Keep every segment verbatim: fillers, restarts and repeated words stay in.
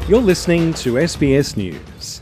You're listening to S B S News.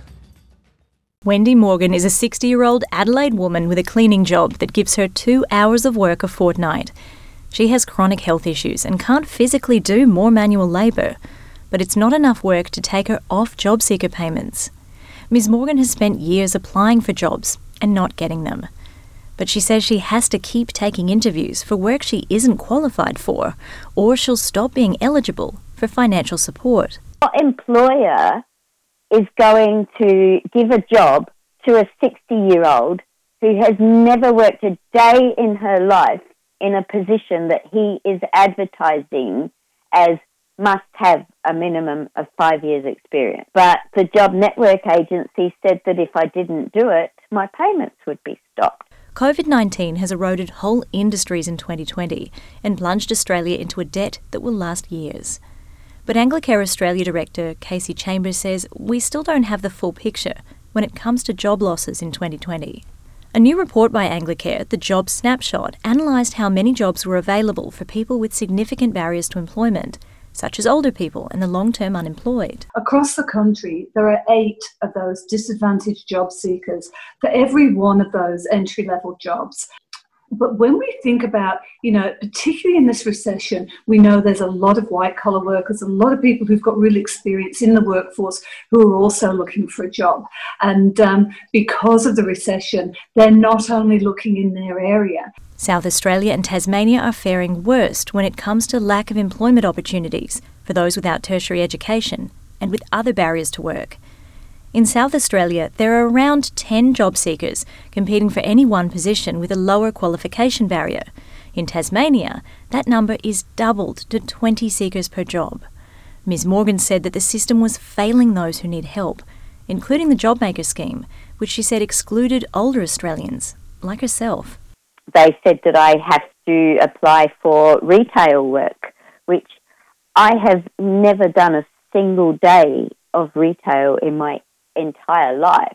Wendy Morgan is a sixty-year-old Adelaide woman with a cleaning job that gives her two hours of work a fortnight. She has chronic health issues and can't physically do more manual labour, but it's not enough work to take her off job seeker payments. Ms Morgan has spent years applying for jobs and not getting them. But she says she has to keep taking interviews for work she isn't qualified for, or she'll stop being eligible for financial support. What employer is going to give a job to a sixty-year-old who has never worked a day in her life in a position that he is advertising as must have a minimum of five years experience? But the Job Network agency said that if I didn't do it, my payments would be stopped. COVID nineteen has eroded whole industries in twenty twenty and plunged Australia into a debt that will last years. But Anglicare Australia Director Casey Chambers says we still don't have the full picture when it comes to job losses in twenty twenty. A new report by Anglicare, the Job Snapshot, analysed how many jobs were available for people with significant barriers to employment, such as older people and the long-term unemployed. Across the country, there are eight of those disadvantaged job seekers for every one of those entry-level jobs. But when we think about, you know, particularly in this recession, we know there's a lot of white-collar workers, a lot of people who've got real experience in the workforce who are also looking for a job. And um, because of the recession, they're not only looking in their area. South Australia and Tasmania are faring worst when it comes to lack of employment opportunities for those without tertiary education and with other barriers to work. In South Australia, there are around ten job seekers competing for any one position with a lower qualification barrier. In Tasmania, that number is doubled to twenty seekers per job. Ms Morgan said that the system was failing those who need help, including the JobMaker scheme, which she said excluded older Australians, like herself. They said that I have to apply for retail work, which I have never done a single day of retail in my entire life.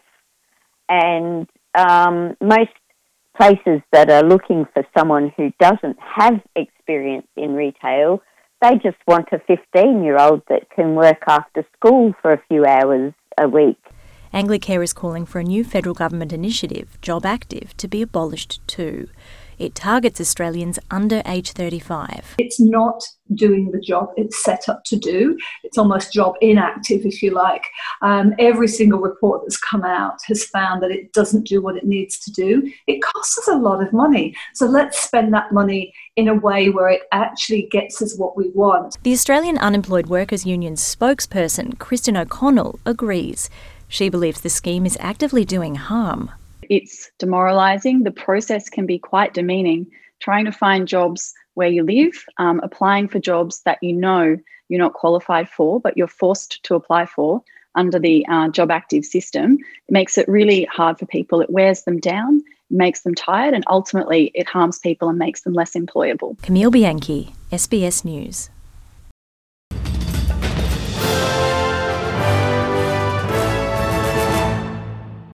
And um, most places that are looking for someone who doesn't have experience in retail, they just want a fifteen-year-old that can work after school for a few hours a week. Anglicare is calling for a new federal government initiative, Job Active, to be abolished too. It targets Australians under age thirty-five. It's not doing the job it's set up to do. It's almost job inactive, if you like. Um, every single report that's come out has found that it doesn't do what it needs to do. It costs us a lot of money. So let's spend that money in a way where it actually gets us what we want. The Australian Unemployed Workers Union's spokesperson, Kristen O'Connell, agrees. She believes the scheme is actively doing harm. It's demoralising. The process can be quite demeaning. Trying to find jobs where you live, um, applying for jobs that you know you're not qualified for, but you're forced to apply for under the uh, Job Active system, it makes it really hard for people. It wears them down, makes them tired, and ultimately it harms people and makes them less employable. Camille Bianchi, S B S News.